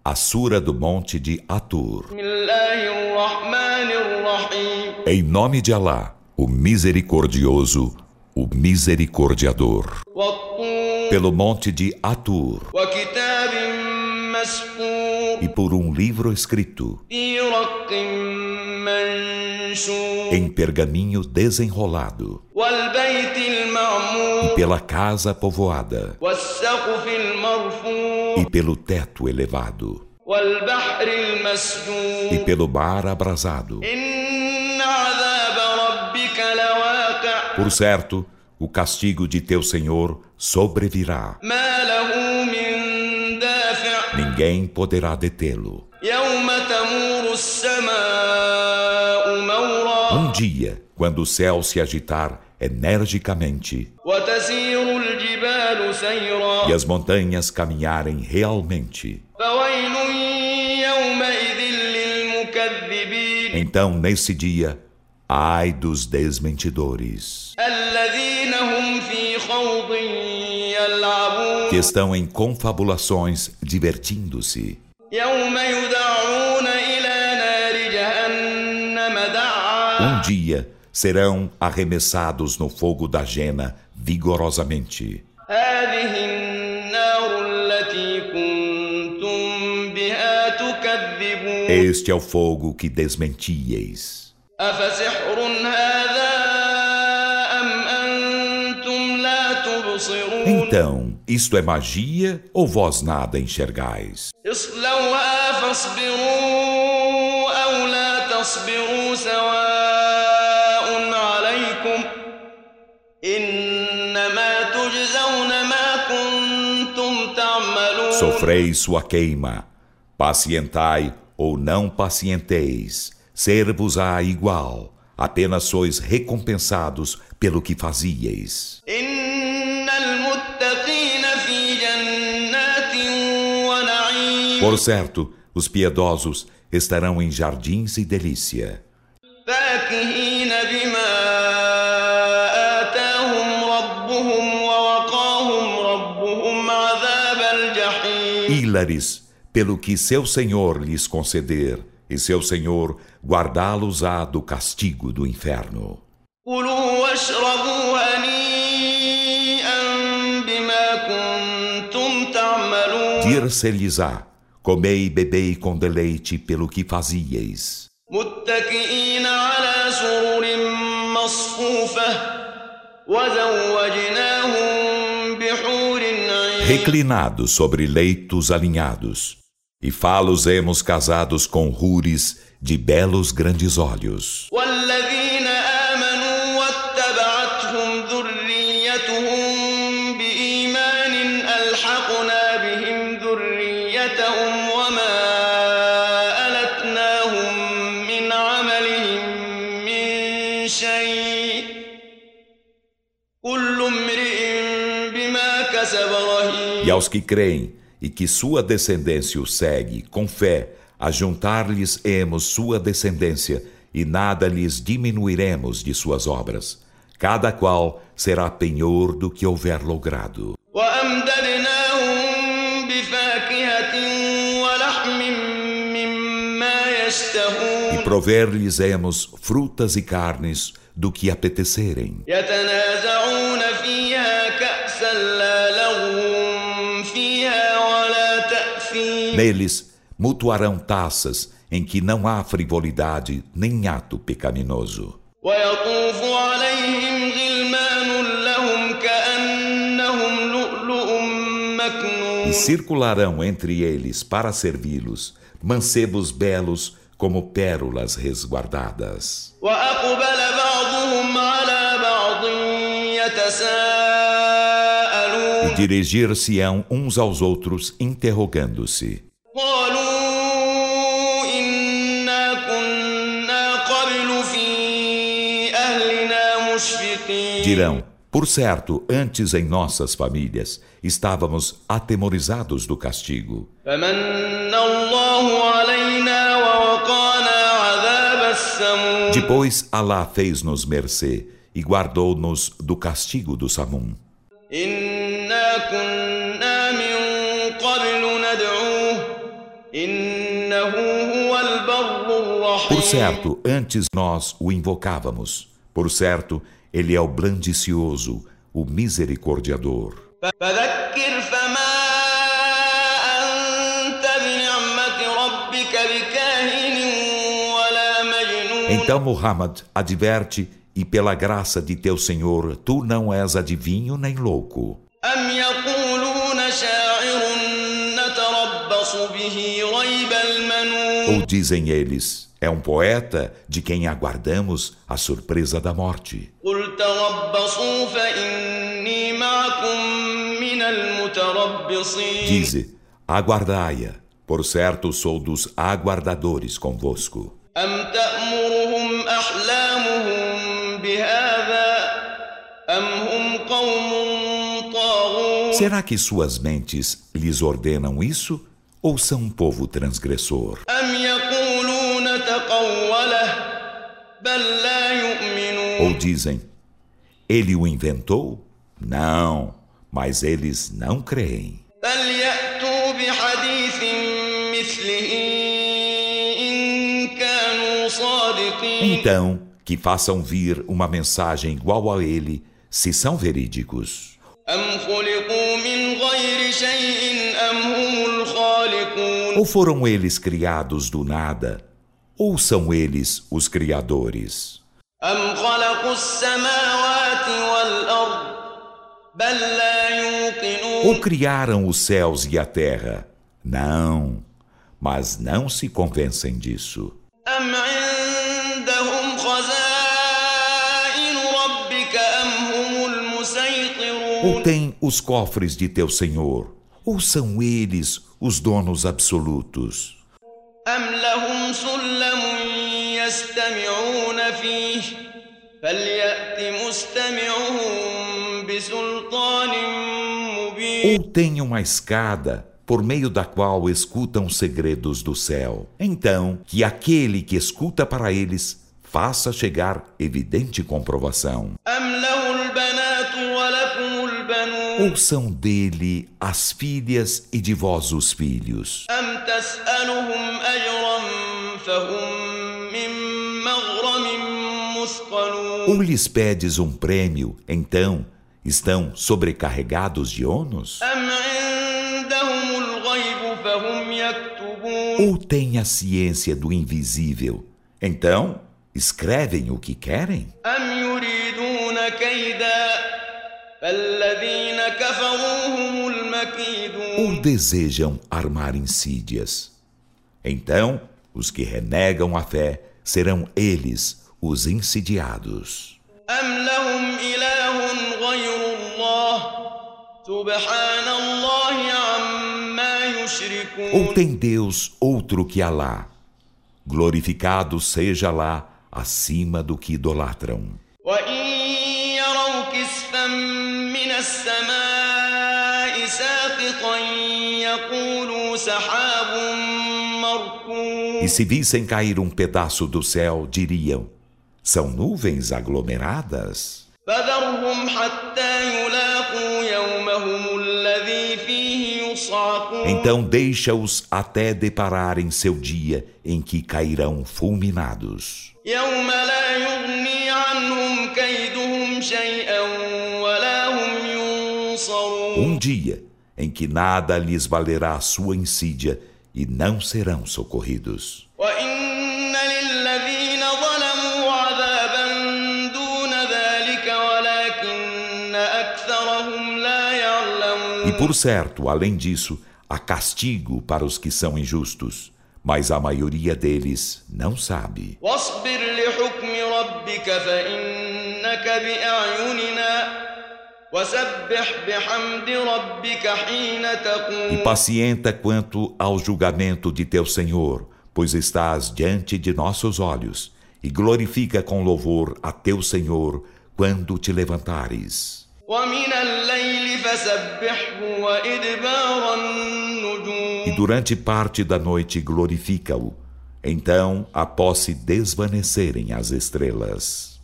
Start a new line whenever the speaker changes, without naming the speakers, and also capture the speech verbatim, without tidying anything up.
A Sura do Monte de Atur. Em nome de Alá, o Misericordioso, o Misericordiador. Pelo Monte de Atur. E por um livro escrito em pergaminho desenrolado, e pela casa povoada, e pelo teto elevado, e pelo mar abrasado. Por certo, o castigo de teu Senhor sobrevirá. Ninguém poderá detê-lo. Um dia, quando o céu se agitar energicamente e as montanhas caminharem realmente, então, nesse dia, ai dos desmentidores, que estão em confabulações divertindo-se. Um dia serão arremessados no fogo da jena vigorosamente. Este é o fogo que desmentieis. Então, isto é magia ou vós nada enxergais? Sofreis sua queima, pacientai ou não pacienteis, ser-vos-á igual, apenas sois recompensados pelo que fazieis. Por certo, os piedosos estarão em jardins e delícia, hilares pelo que seu Senhor lhes conceder, e seu Senhor guardá-los-á do castigo do inferno. Dir-se-lhes-á: comei e bebei com deleite pelo que fazieis. Reclinados sobre leitos alinhados, e fá-los-emos casados com hures de belos grandes olhos. E aos que creem e que sua descendência o segue com fé, a juntar-lhes-emos sua descendência e nada lhes diminuiremos de suas obras. Cada qual será penhor do que houver logrado. E prover-lhes-emos frutas e carnes do que apetecerem. Neles mutuarão taças em que não há frivolidade nem ato pecaminoso. E circularão entre eles para servi-los mancebos belos como pérolas resguardadas. E dirigir-se-ão uns aos outros interrogando-se. Dirão: por certo, antes em nossas famílias estávamos atemorizados do castigo. Depois Alá fez-nos mercê e guardou-nos do castigo do Samum.
إنه هو البر الرحيم.
Por certo, antes nós o invocávamos. Por certo, ele é o blandicioso, o misericordiador.
فذكر فما أنت بنعمة ربك بكاهن ولا مجنون.
Então Muhammad adverte, e pela graça de teu Senhor, tu não és adivinho nem louco.
أم يقولون شاعر نتربص به ريب المنون.
Ou dizem eles, é um poeta de quem aguardamos a surpresa da morte.
قل تربصوا فإني معكم من المتربصين.
Dize, aguardai-a, por certo sou dos aguardadores convosco.
أم تأمرهم أحلامهم بهذا أم هم قوم طاغون.
Será que suas mentes lhes ordenam isso? Ou são um povo transgressor?
أم يقولون تقوله بل لا يؤمنون.
Ou dizem, ele o inventou? Não, mas eles não creem.
فليأتوا بحديث مثله إن كانوا صادقين.
Então, que façam vir uma mensagem igual a ele, se são verídicos.
أم خلقوا من غير شيء أم هم الخالقون.
Ou foram eles criados do nada, ou são eles os criadores?
أم خلقوا السماوات والأرض بل لا يوقنون.
Ou criaram os céus e a terra? Não, mas não se convencem disso.
أم عندهم خزائن ربك أم هم المسيطرون.
Ou têm os cofres de teu Senhor, ou são eles os donos absolutos?
أم لهم سلم يستمعون فيه فليأت مستمعهم بسلطان مبين.
Ou têm uma escada por meio da qual escutam os segredos do céu? Então, que aquele que escuta para eles faça chegar evidente comprovação.
أم له البنات ولكم البنون.
Ou são dele as filhas e de vós os filhos?
أم تسألهم أجرا فهم من مغرم مثقلون.
Ou lhes pedes um prêmio, então estão sobrecarregados de ônus?
أم عندهم الغيب فهم يكتبون.
Ou têm a ciência do invisível, então escrevem o que querem?
أم يريدون كيدا فالذين كفروا هم المكيدون.
Ou desejam armar insídias? Então os que renegam a fé serão eles os insidiados.
أم لهم إله غير الله سبحان الله عما يشركون.
Ou tem Deus outro que Alá? Glorificado seja Alá acima do que idolatram.
وإن يروا كسفا من السماء ساقطا يقولوا سحاب مركون.
E se vissem cair um pedaço do céu, diriam, são nuvens aglomeradas?
فذرهم حتى يلاقوا يومهم الذي فيه يصعقون.
Então deixa-os até depararem seu dia em que cairão fulminados.
يوم لا يغني عنهم كيدهم شيئا ولا هم ينصرون.
Um dia em que nada lhes valerá a sua insídia e não serão socorridos.
وإن للذين ظلموا عذابا دون ذلك ولكن أكثرهم لا يعلمون.
E por certo, além disso, há castigo para os que são injustos, mas a maioria deles não sabe.
واصبر لحكم ربك فإنك بأعيننا وسبح بحمد ربك حين تقوم.
E pacienta quanto ao julgamento de teu Senhor, pois estás diante de nossos olhos, e glorifica com louvor a teu Senhor quando te levantares.
ومن الليل فسبحه وإدبار النجوم.
E durante parte da noite glorifica-o, então após se desvanecerem as estrelas.